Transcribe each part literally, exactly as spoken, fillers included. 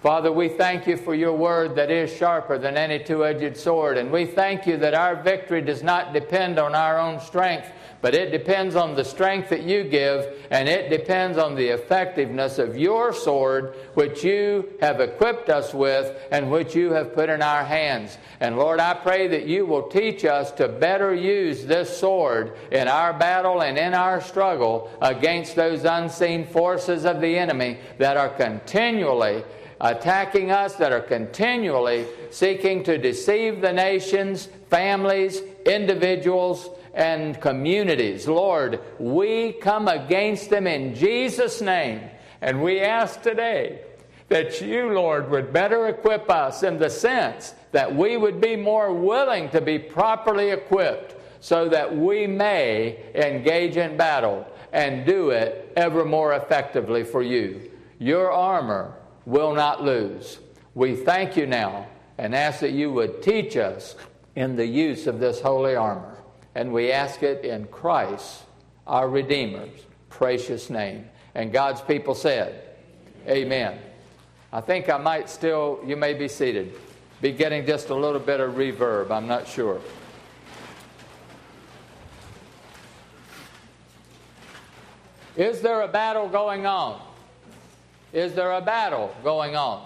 Father, we thank you for your word that is sharper than any two-edged sword. And we thank you that our victory does not depend on our own strength, but it depends on the strength that you give, and it depends on the effectiveness of your sword, which you have equipped us with and which you have put in our hands. And Lord, I pray that you will teach us to better use this sword in our battle and in our struggle against those unseen forces of the enemy that are continually attacking us, that are continually seeking to deceive the nations, families, individuals, and communities. Lord, we come against them in Jesus' name, and we ask today that you, Lord, would better equip us in the sense that we would be more willing to be properly equipped so that we may engage in battle and do it ever more effectively for you. Your armor will not lose. We thank you now and ask that you would teach us in the use of this holy armor. And we ask it in Christ, our Redeemer's precious name. And God's people said, amen. I think I might still, you may be seated, be getting just a little bit of reverb. I'm not sure. Is there a battle going on? Is there a battle going on?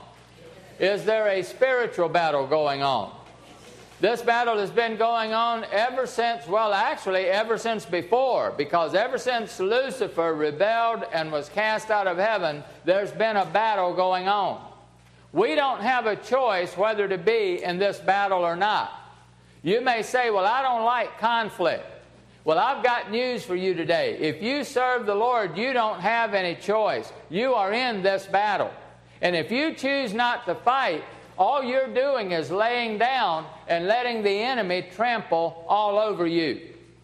Is there a spiritual battle going on? This battle has been going on ever since, well, actually ever since before, because ever since Lucifer rebelled and was cast out of heaven, there's been a battle going on. We don't have a choice whether to be in this battle or not. You may say, well, I don't like conflict. Well, I've got news for you today. If you serve the Lord, you don't have any choice. You are in this battle. And if you choose not to fight, all you're doing is laying down and letting the enemy trample all over you.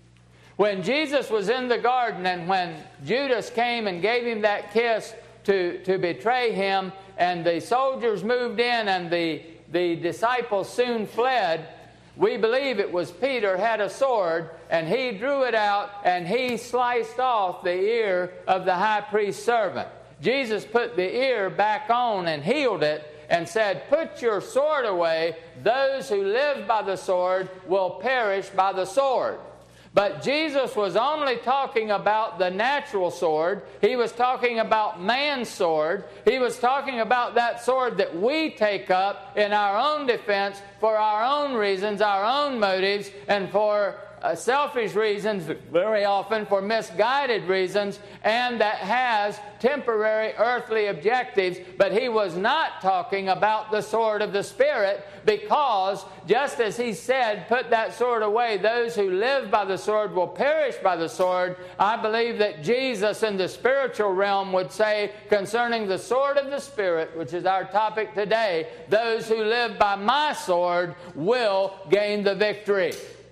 When Jesus was in the garden and when Judas came and gave him that kiss to, to betray him, and the soldiers moved in and the, the disciples soon fled, we believe it was Peter had a sword, and he drew it out and he sliced off the ear of the high priest's servant. Jesus put the ear back on and healed it and said, put your sword away. Those who live by the sword will perish by the sword. But Jesus was only talking about the natural sword. He was talking about man's sword. He was talking about that sword that we take up in our own defense for our own reasons, our own motives, and for Uh, selfish reasons, very often for misguided reasons, and that has temporary earthly objectives. But he was not talking about the sword of the Spirit, because just as he said, put that sword away, those who live by the sword will perish by the sword, I believe that Jesus in the spiritual realm would say concerning the sword of the Spirit, which is our topic today, those who live by my sword will gain the victory.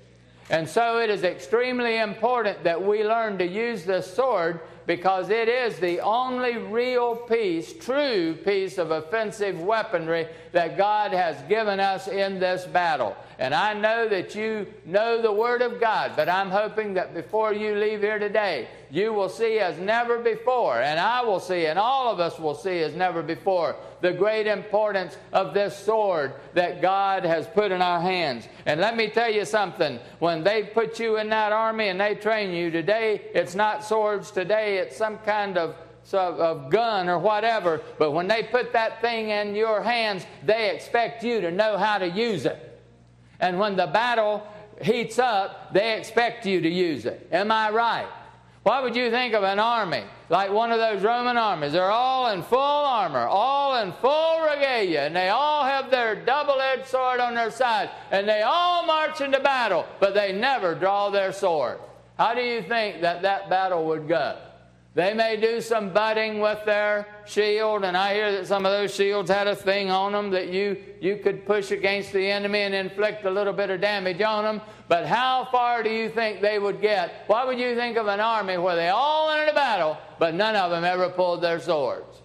And so it is extremely important that we learn to use this sword, because it is the only real piece, true piece of offensive weaponry that God has given us in this battle. And I know that you know the Word of God, but I'm hoping that before you leave here today, you will see as never before, and I will see, and all of us will see as never before, the great importance of this sword that God has put in our hands. And let me tell you something, when they put you in that army and they train you today, it's not swords today, it's some kind of of gun or whatever, but when they put that thing in your hands, they expect you to know how to use it. And when the battle heats up, they expect you to use it. Am I right? What would you think of an army like one of those Roman armies? They're all in full armor, all in full regalia, and they all have their double-edged sword on their side, and they all march into battle, but they never draw their sword. How do you think that that battle would go? They may do some butting with their shield, and I hear that some of those shields had a thing on them that you, you could push against the enemy and inflict a little bit of damage on them. But how far do you think they would get? What would you think of an army where they all went into battle, but none of them ever pulled their swords?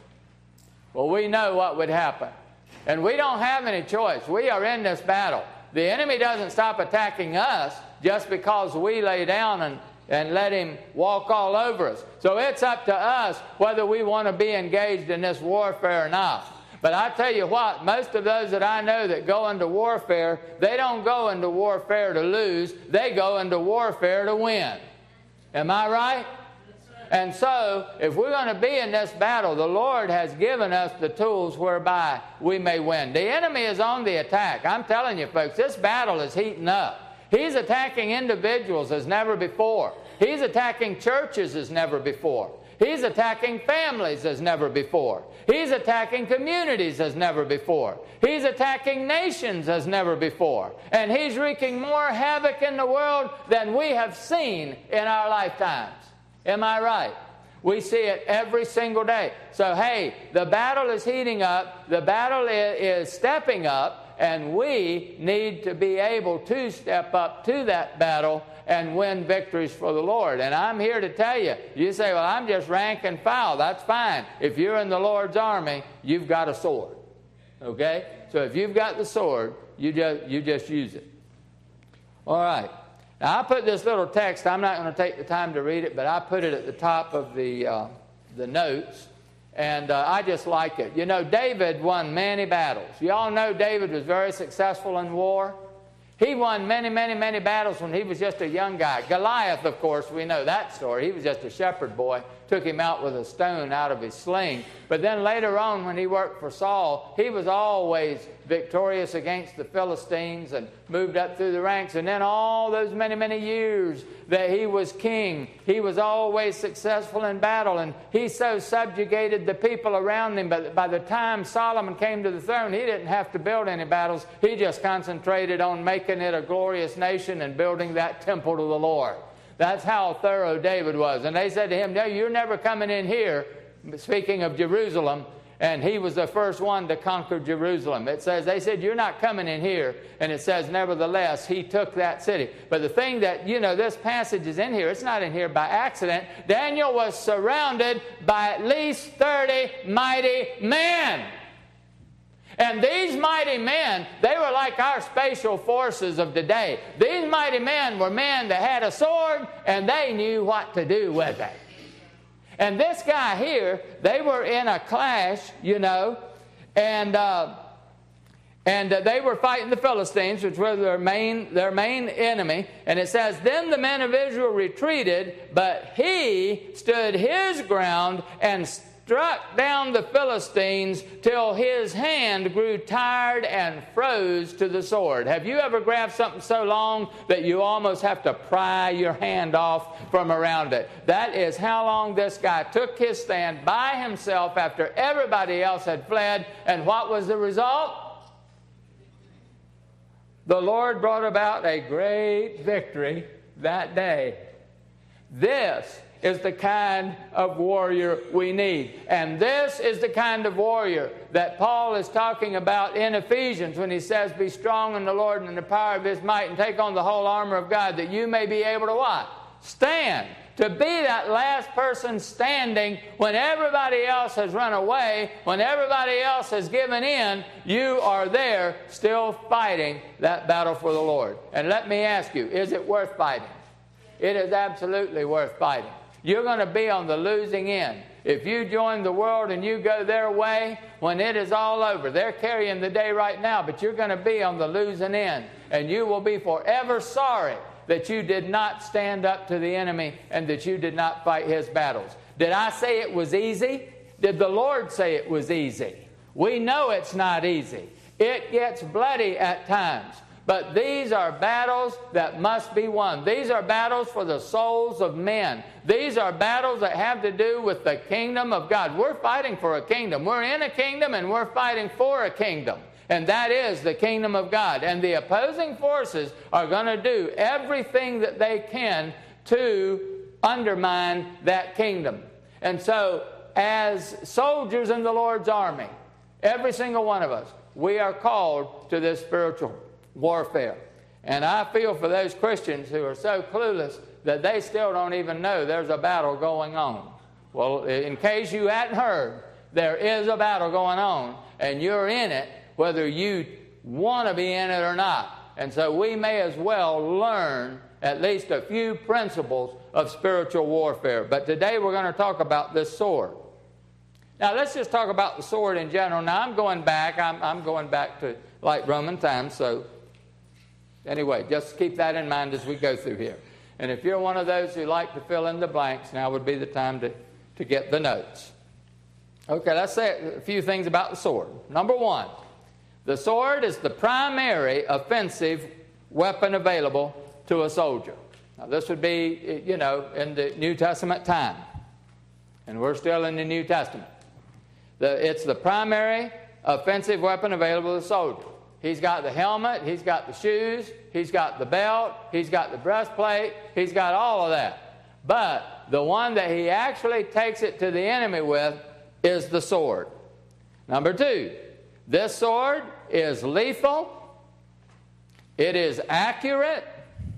Well, we know what would happen. And we don't have any choice. We are in this battle. The enemy doesn't stop attacking us just because we lay down and and let him walk all over us. So it's up to us whether we want to be engaged in this warfare or not. But I tell you what, most of those that I know that go into warfare, they don't go into warfare to lose. They go into warfare to win. Am I right? And so, if we're going to be in this battle, the Lord has given us the tools whereby we may win. The enemy is on the attack. I'm telling you, folks, this battle is heating up. He's attacking individuals as never before. He's attacking churches as never before. He's attacking families as never before. He's attacking communities as never before. He's attacking nations as never before. And he's wreaking more havoc in the world than we have seen in our lifetimes. Am I right? We see it every single day. So, hey, the battle is heating up. The battle is stepping up. And we need to be able to step up to that battle and win victories for the Lord. And I'm here to tell you, you say, well, I'm just rank and file. That's fine. If you're in the Lord's army, you've got a sword. Okay? So if you've got the sword, you just, you just use it. All right. Now, I put this little text. I'm not going to take the time to read it, but I put it at the top of the, uh, the notes. And uh, I just like it. You know, David won many battles. You all know David was very successful in war. He won many, many, many battles when he was just a young guy. Goliath, of course, we know that story. He was just a shepherd boy. Took him out with a stone out of his sling. But then later on, when he worked for Saul, he was always victorious against the Philistines and moved up through the ranks. And then all those many, many years that he was king, he was always successful in battle. And he so subjugated the people around him. But by the time Solomon came to the throne, he didn't have to build any battles. He just concentrated on making it a glorious nation and building that temple to the Lord. That's how thorough David was. And they said to him, no, you're never coming in here, speaking of Jerusalem, and he was the first one to conquer Jerusalem. It says, they said, you're not coming in here. And it says, nevertheless, he took that city. But the thing that, you know, this passage is in here, it's not in here by accident. Daniel was surrounded by at least thirty mighty men. And these mighty men, they were like our special forces of today. These mighty men were men that had a sword, and they knew what to do with it. And this guy here, they were in a clash, you know, and uh, and uh, they were fighting the Philistines, which were their main, their main enemy. And it says, then the men of Israel retreated, but he stood his ground and struck down the Philistines till his hand grew tired and froze to the sword. Have you ever grabbed something so long that you almost have to pry your hand off from around it? That is how long this guy took his stand by himself after everybody else had fled. And what was the result? The Lord brought about a great victory that day. This is the kind of warrior we need. And this is the kind of warrior that Paul is talking about in Ephesians when he says, be strong in the Lord and in the power of his might, and take on the whole armor of God, that you may be able to what? Stand. To be that last person standing when everybody else has run away, when everybody else has given in, you are there still fighting that battle for the Lord. And let me ask you, is it worth fighting? It is absolutely worth fighting. You're going to be on the losing end. If you join the world and you go their way, when it is all over, they're carrying the day right now, but you're going to be on the losing end. And you will be forever sorry that you did not stand up to the enemy and that you did not fight his battles. Did I say it was easy? Did the Lord say it was easy? We know it's not easy. It gets bloody at times. But these are battles that must be won. These are battles for the souls of men. These are battles that have to do with the kingdom of God. We're fighting for a kingdom. We're in a kingdom and we're fighting for a kingdom. And that is the kingdom of God. And the opposing forces are going to do everything that they can to undermine that kingdom. And so, as soldiers in the Lord's army, every single one of us, we are called to this spiritual warfare. And I feel for those Christians who are so clueless that they still don't even know there's a battle going on. Well, in case you hadn't heard, there is a battle going on, and you're in it whether you want to be in it or not. And so we may as well learn at least a few principles of spiritual warfare. But today we're going to talk about this sword. Now, let's just talk about the sword in general. Now, I'm going back. I'm, I'm going back to like Roman times. So, anyway, just keep that in mind as we go through here. And if you're one of those who like to fill in the blanks, now would be the time to, to get the notes. Okay, let's say a few things about the sword. Number one, the sword is the primary offensive weapon available to a soldier. Now, this would be, you know, in the New Testament time. And we're still in the New Testament. The, it's the primary offensive weapon available to the soldier. He's got the helmet, he's got the shoes, he's got the belt, he's got the breastplate, he's got all of that. But the one that he actually takes it to the enemy with is the sword. Number two, this sword is lethal, it is accurate,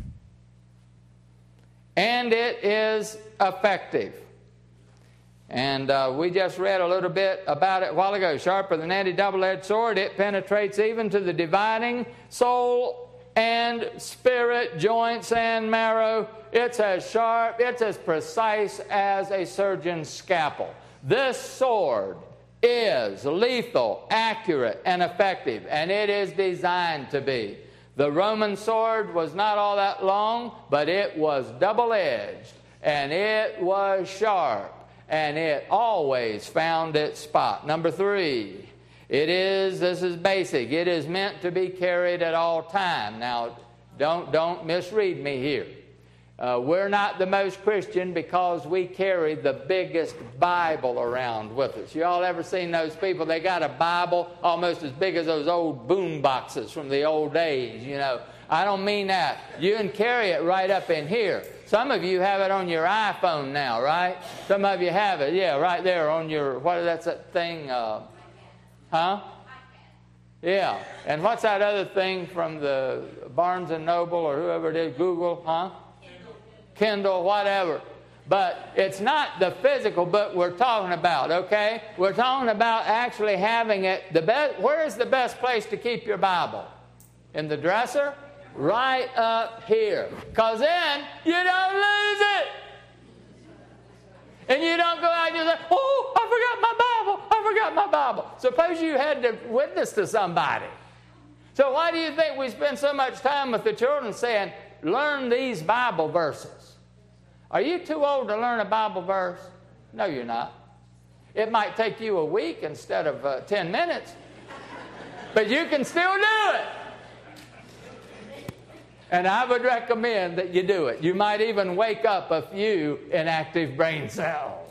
and it is effective. And uh, we just read a little bit about it a while ago. Sharper than any double-edged sword, it penetrates even to the dividing soul and spirit, joints and marrow. It's as sharp, it's as precise as a surgeon's scalpel. This sword is lethal, accurate, and effective, and it is designed to be. The Roman sword was not all that long, but it was double-edged, and it was sharp. And it always found its spot. Number three, it is, this is basic, it is meant to be carried at all time. Now, don't, don't misread me here. Uh, we're not the most Christian because we carry the biggest Bible around with us. You all ever seen those people? They got a Bible almost as big as those old boom boxes from the old days, you know. I don't mean that. You can carry it right up in here. Some of you have it on your iPhone now, right? Some of you have it, yeah, right there on your, what is that, that thing? Uh, huh? Yeah. And what's that other thing from the Barnes and Noble or whoever it is, Google, huh? Kindle, Kindle whatever. But it's not the physical book we're talking about, okay? We're talking about actually having it. The best. Where is the best place to keep your Bible? In the dresser? Right up here. Because then you don't lose it. And you don't go out and you say, oh, I forgot my Bible. I forgot my Bible. Suppose you had to witness to somebody. So why do you think we spend so much time with the children saying, learn these Bible verses? Are you too old to learn a Bible verse? No, you're not. It might take you a week instead of uh, ten minutes. But you can still do it. And I would recommend that you do it. You might even wake up a few inactive brain cells.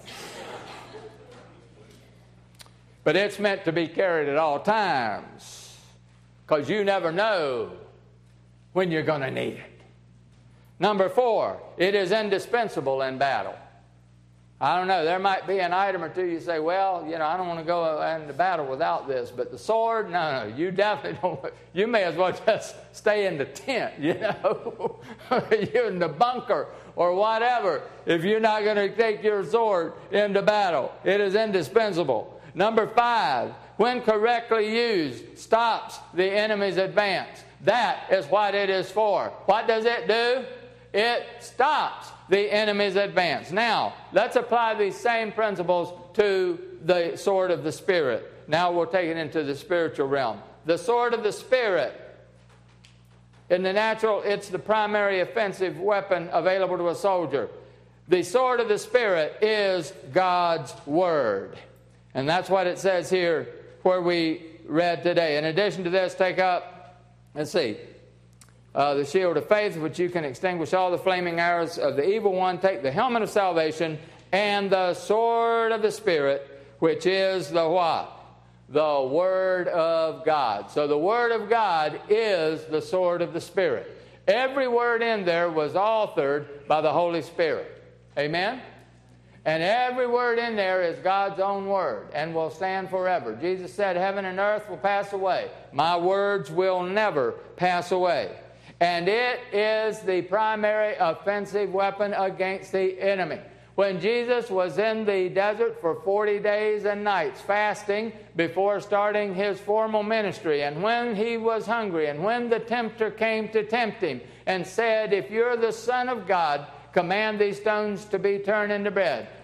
But it's meant to be carried at all times, because you never know when you're going to need it. Number four, it is indispensable in battle. I don't know, there might be an item or two you say, well, you know, I don't want to go into battle without this, but the sword, no, no, you definitely don't. You may as well just stay in the tent, you know, you're in the bunker or whatever, if you're not going to take your sword into battle. It is indispensable. Number five, when correctly used, stops the enemy's advance. That is what it is for. What does it do? It stops the enemy's advance. Now, let's apply these same principles to the sword of the Spirit. Now we'll take it into the spiritual realm. The sword of the Spirit, in the natural, it's the primary offensive weapon available to a soldier. The sword of the Spirit is God's Word. And that's what it says here where we read today. In addition to this, take up, let's see, Uh, the shield of faith, which you can extinguish all the flaming arrows of the evil one. Take the helmet of salvation and the sword of the Spirit, which is the what? The Word of God. So the Word of God is the sword of the Spirit. Every word in there was authored by the Holy Spirit. Amen? And every word in there is God's own word and will stand forever. Jesus said, heaven and earth will pass away. My words will never pass away. And it is the primary offensive weapon against the enemy. When Jesus was in the desert for forty days and nights fasting before starting his formal ministry, and when he was hungry, and when the tempter came to tempt him and said, if you're the Son of God, command these stones to be turned into bread.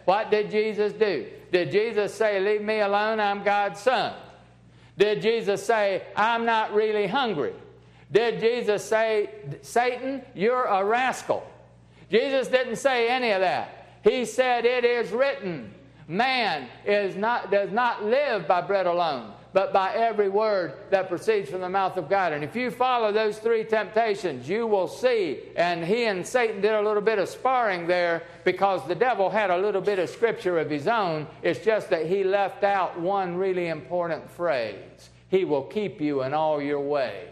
What did Jesus do? Did Jesus say, leave me alone, I'm God's son? Did Jesus say, I'm not really hungry? Did Jesus say, Satan, you're a rascal? Jesus didn't say any of that. He said, it is written, man is not, does not live by bread alone, but by every word that proceeds from the mouth of God. And if you follow those three temptations, you will see, and he and Satan did a little bit of sparring there because the devil had a little bit of scripture of his own. It's just that he left out one really important phrase. He will keep you in all your ways.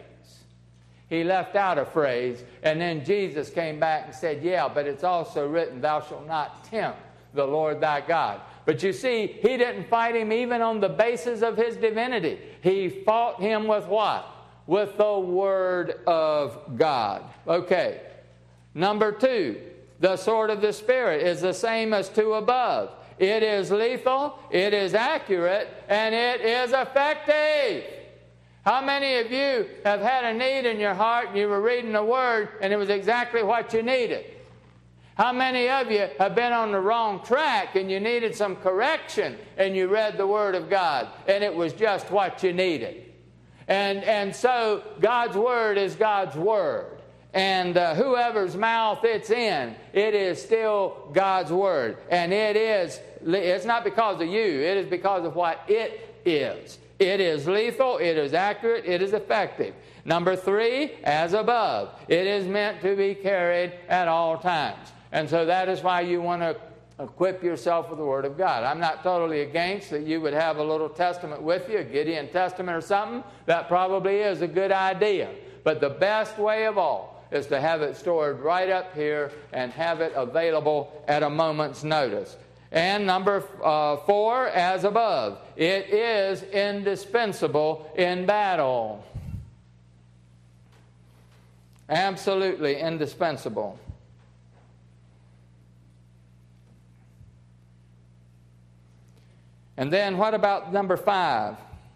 He left out a phrase, and then Jesus came back and said, yeah, but it's also written, thou shalt not tempt the Lord thy God. But you see, he didn't fight him even on the basis of his divinity. He fought him with what? With the Word of God. Okay. Number two, the sword of the Spirit is the same as two above. It is lethal, it is accurate, and it is effective. How many of you have had a need in your heart and you were reading the Word and it was exactly what you needed? How many of you have been on the wrong track and you needed some correction and you read the Word of God and it was just what you needed? And, and so God's Word is God's Word. And uh, whoever's mouth it's in, it is still God's Word. And it is, it's not because of you, it is because of what it is. It is lethal, it is accurate, it is effective. Number three, as above, it is meant to be carried at all times. And so that is why you want to equip yourself with the Word of God. I'm not totally against that you would have a little testament with you, a Gideon Testament or something. That probably is a good idea. But the best way of all is to have it stored right up here and have it available at a moment's notice. And number uh, four, as above, it is indispensable in battle. Absolutely indispensable. And then what about number five?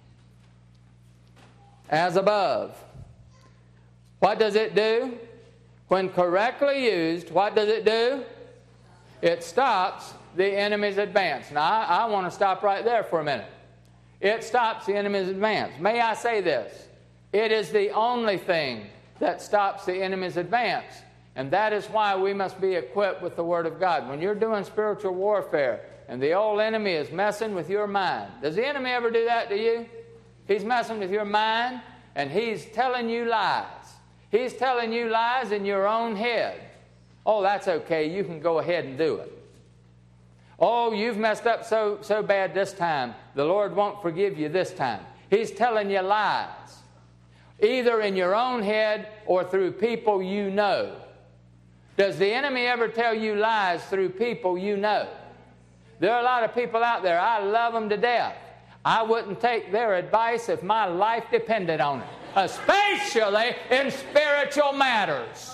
As above. What does it do? When correctly used, what does it do? It stops the enemy's advance. Now, I, I want to stop right there for a minute. It stops the enemy's advance. May I say this? It is the only thing that stops the enemy's advance. And that is why we must be equipped with the Word of God. When you're doing spiritual warfare and the old enemy is messing with your mind. Does the enemy ever do that to you? He's messing with your mind and he's telling you lies. He's telling you lies in your own head. Oh, that's okay. You can go ahead and do it. Oh, you've messed up so, so bad this time. The Lord won't forgive you this time. He's telling you lies. Either in your own head or through people you know. Does the enemy ever tell you lies through people you know? There are a lot of people out there. I love them to death. I wouldn't take their advice if my life depended on it. Especially in spiritual matters.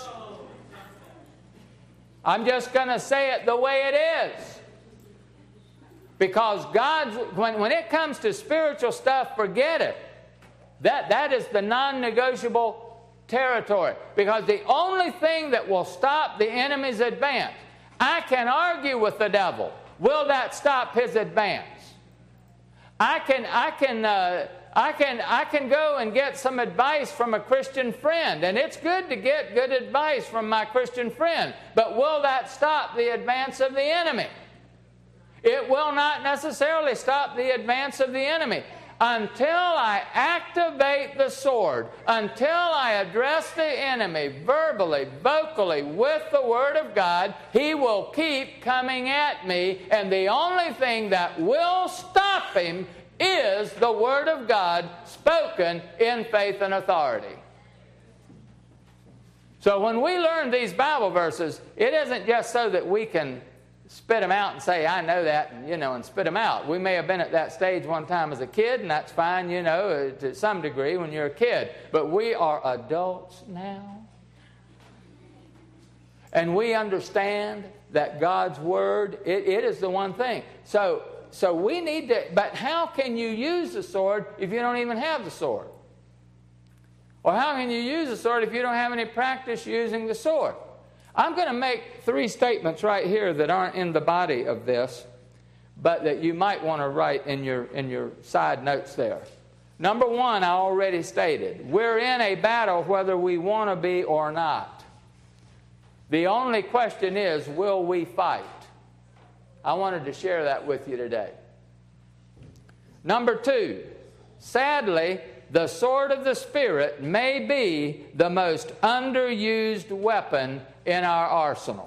I'm just going to say it the way it is. Because God's, when, when it comes to spiritual stuff, forget it. That, that is the non-negotiable territory. Because the only thing that will stop the enemy's advance, I can argue with the devil. Will that stop his advance? I can, I can, uh, I can, I can go and get some advice from a Christian friend, and it's good to get good advice from my Christian friend. But will that stop the advance of the enemy? It will not necessarily stop the advance of the enemy. Until I activate the sword, until I address the enemy verbally, vocally, with the Word of God, he will keep coming at me, and the only thing that will stop him is the Word of God spoken in faith and authority. So when we learn these Bible verses, it isn't just so that we can spit them out and say, I know that, and, you know, and spit them out. We may have been at that stage one time as a kid, and that's fine, you know, to some degree when you're a kid. But we are adults now. And we understand that God's Word, it, it is the one thing. So, so we need to, but how can you use the sword if you don't even have the sword? Or how can you use the sword if you don't have any practice using the sword? I'm going to make three statements right here that aren't in the body of this. but that you might want to write in your, in your side notes there. Number one, I already stated, we're in a battle whether we want to be or not. The only question is, will we fight? I wanted to share that with you today. Number two, sadly, the sword of the Spirit may be the most underused weapon in our arsenal.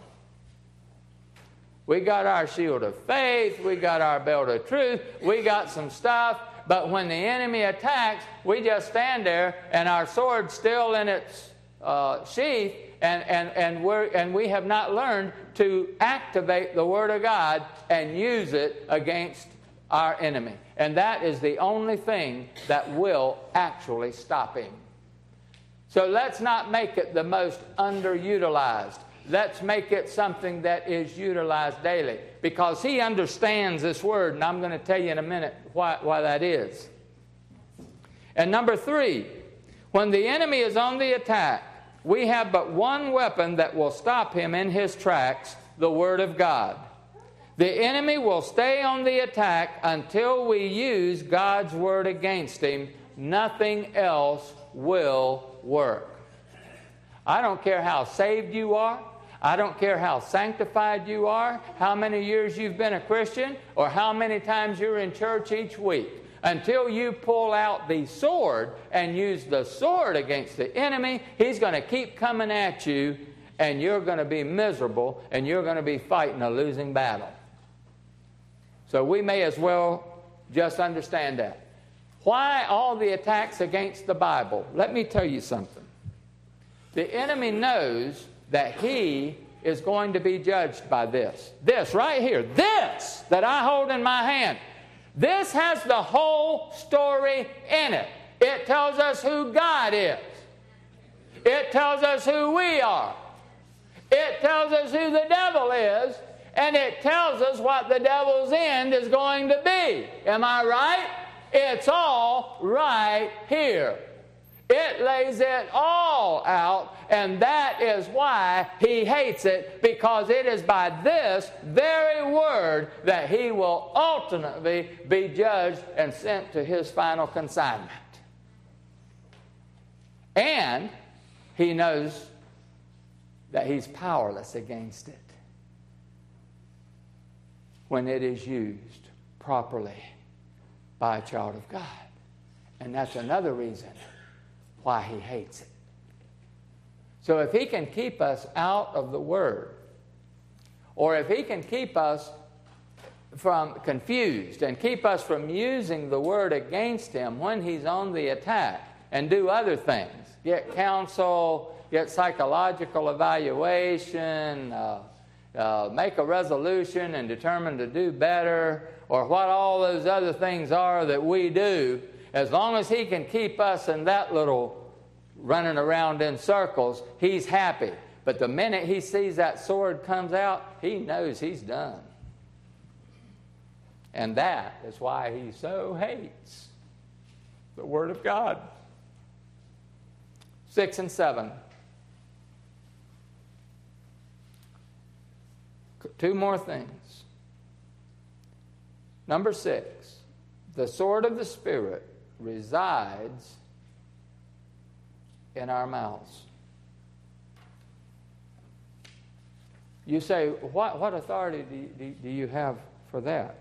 We got our shield of faith, we got our belt of truth, we got some stuff, but when the enemy attacks, we just stand there and our sword's still in its uh, sheath, and, and, and, we're, and we have not learned to activate the Word of God and use it against our enemy. And that is the only thing that will actually stop him. So let's not make it the most underutilized. Let's make it something that is utilized daily, because he understands this word, and I'm going to tell you in a minute why, why that is. And number three, when the enemy is on the attack, we have but one weapon that will stop him in his tracks, the Word of God. The enemy will stay on the attack until we use God's Word against him. Nothing else will work. I don't care how saved you are. I don't care how sanctified you are, how many years you've been a Christian, or how many times you're in church each week. Until you pull out the sword and use the sword against the enemy, he's going to keep coming at you, and you're going to be miserable, and you're going to be fighting a losing battle. So we may as well just understand that. Why all the attacks against the Bible? Let me tell you something. The enemy knows that he is going to be judged by this. This right here, this that I hold in my hand, this has the whole story in it. It tells us who God is. It tells us who we are. It tells us who the devil is. And it tells us what the devil's end is going to be. Am I right? It's all right here. It lays it all out, and that is why he hates it, because it is by this very word that he will ultimately be judged and sent to his final consignment. And he knows that he's powerless against it when it is used properly by a child of God. And that's another reason why he hates it. So if he can keep us out of the Word, or if he can keep us from confused and keep us from using the Word against him when he's on the attack, and do other things, get counsel, get psychological evaluation, uh, uh, make a resolution and determine to do better, or what all those other things are that we do, as long as he can keep us in that little running around in circles, he's happy. But the minute he sees that sword comes out, he knows he's done. And that is why he so hates the Word of God. Six and seven. Two more things. Number six, the sword of the Spirit resides in our mouths. You say, what, what authority do, do, do you have for that?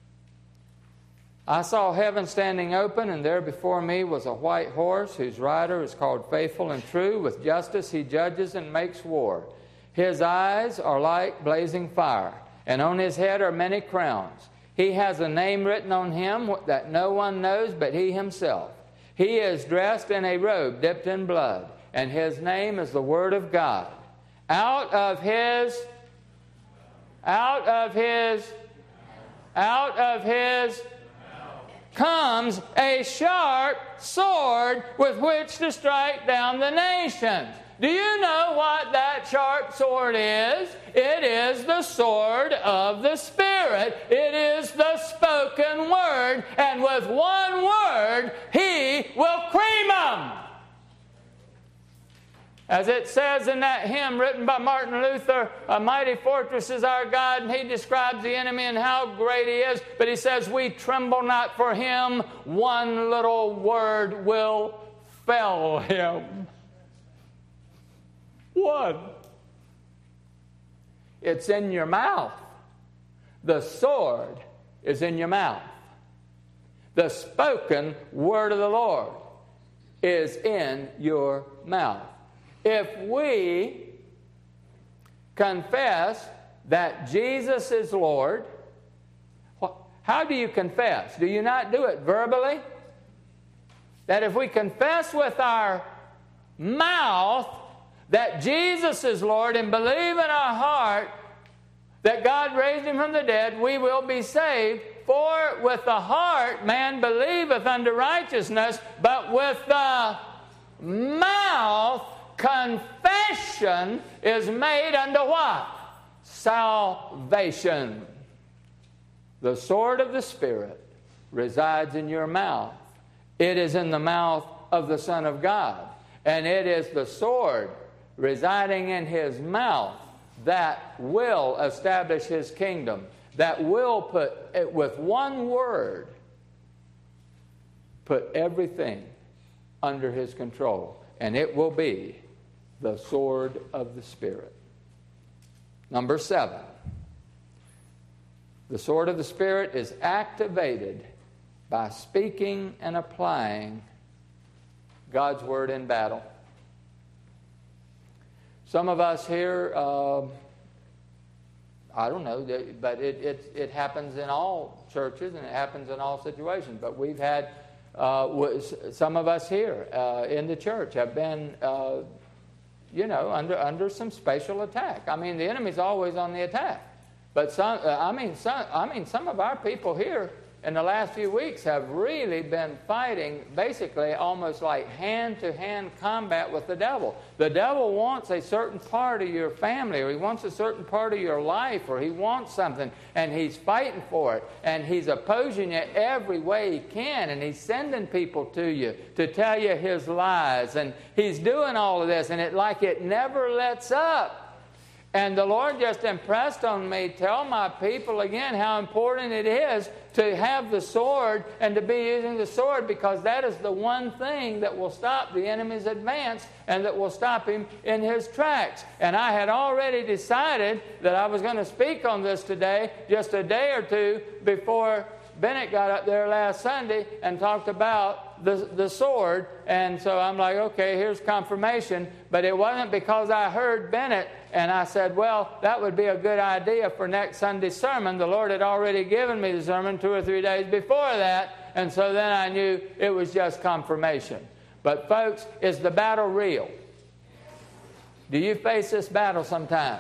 I saw heaven standing open, and there before me was a white horse, whose rider is called Faithful and True. With justice he judges and makes war. His eyes are like blazing fire, and on his head are many crowns. He has a name written on him that no one knows but he himself. He is dressed in a robe dipped in blood, and his name is the Word of God. Out of his, out of his, out of his comes a sharp sword with which to strike down the nations. Do you know what that sharp sword is? It is the sword of the Spirit. It is the spoken word. And with one word, he will cream them. As it says in that hymn written by Martin Luther, a mighty fortress is our God, and he describes the enemy and how great he is. But he says, we tremble not for him. One little word will fell him. One. It's in your mouth. The sword is in your mouth. The spoken word of the Lord is in your mouth. If we confess that Jesus is Lord, how do you confess? Do you not do it verbally? That if we confess with our mouth that Jesus is Lord and believe in our heart that God raised him from the dead, we will be saved. For with the heart man believeth unto righteousness, but with the mouth confession is made unto what? Salvation. The sword of the Spirit resides in your mouth. It is in the mouth of the Son of God. And it is the sword residing in his mouth that will establish his kingdom, that will put, it, with one word, put everything under his control. And it will be the sword of the Spirit. Number seven. The sword of the Spirit is activated by speaking and applying God's word in battle. Some of us here, uh, I don't know, but it, it, it happens in all churches and it happens in all situations. But we've had, uh, some of us here uh, in the church have been, uh, you know, under, under some spatial attack. I mean, the enemy's always on the attack. But some, uh, I mean, some, I mean, some of our people here in the last few weeks have really been fighting basically almost like hand-to-hand combat with the devil. The devil wants a certain part of your family, or he wants a certain part of your life, or he wants something, and he's fighting for it, and he's opposing you every way he can, and he's sending people to you to tell you his lies, and he's doing all of this, and it like it never lets up. And the Lord just impressed on me, tell my people again how important it is to have the sword and to be using the sword, because that is the one thing that will stop the enemy's advance and that will stop him in his tracks. And I had already decided that I was going to speak on this today, just a day or two before Bennett got up there last Sunday and talked about the, the sword. And so I'm like, okay, here's confirmation. But it wasn't because I heard Bennett and I said, well, that would be a good idea for next Sunday's sermon. The Lord had already given me the sermon two or three days before that. And so then I knew it was just confirmation. But folks, is the battle real? Do you face this battle sometimes?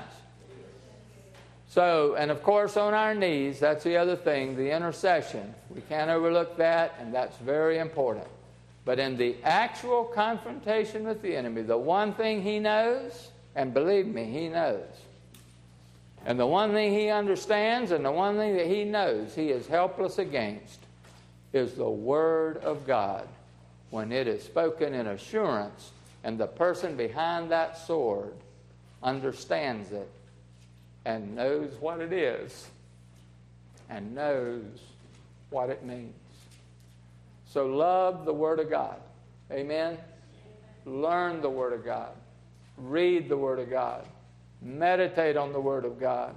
So, and of course on our knees, that's the other thing, the intercession. We can't overlook that, and that's very important. But in the actual confrontation with the enemy, the one thing he knows, and believe me, he knows, and the one thing he understands, and the one thing that he knows he is helpless against, is the Word of God when it is spoken in assurance, and the person behind that sword understands it and knows what it is and knows what it means. So love the Word of God. Amen? Learn the Word of God. Read the Word of God. Meditate on the Word of God.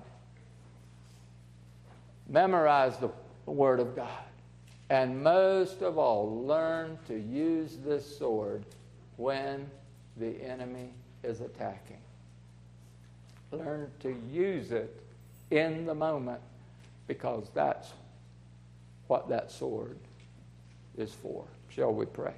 Memorize the Word of God. And most of all, learn to use this sword when the enemy is attacking. Learn to use it in the moment, because that's what that sword is for. Shall we pray?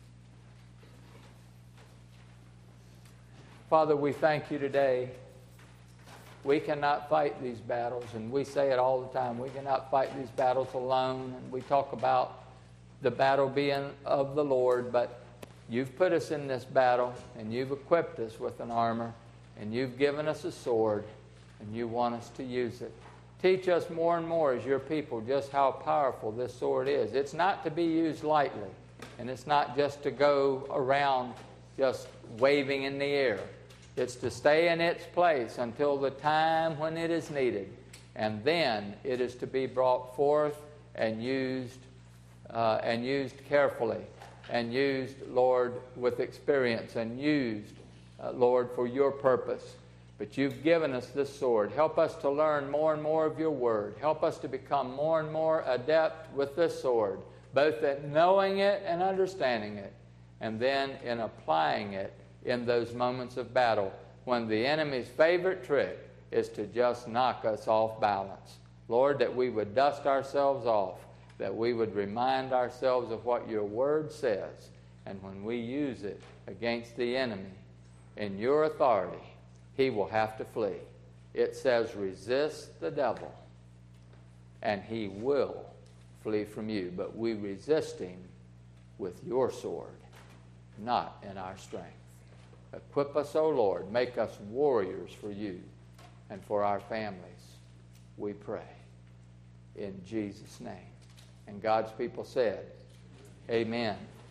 Father, we thank you today. We cannot fight these battles, and we say it all the time. We cannot fight these battles alone, and we talk about the battle being of the Lord, but you've put us in this battle, and you've equipped us with an armor, and you've given us a sword, and you want us to use it. Teach us more and more as your people just how powerful this sword is. It's not to be used lightly, and it's not just to go around just waving in the air. It's to stay in its place until the time when it is needed. And then it is to be brought forth and used uh, and used carefully, and used, Lord, with experience, and used, uh, Lord, for your purpose. But you've given us this sword. Help us to learn more and more of your word. Help us to become more and more adept with this sword, both at knowing it and understanding it, and then in applying it in those moments of battle when the enemy's favorite trick is to just knock us off balance. Lord, that we would dust ourselves off, that we would remind ourselves of what your word says, and when we use it against the enemy in your authority, he will have to flee. It says, resist the devil, and he will flee from you. But we resist him with your sword, not in our strength. Equip us, O Lord. Make us warriors for you and for our families, we pray. In Jesus' name. And God's people said, amen.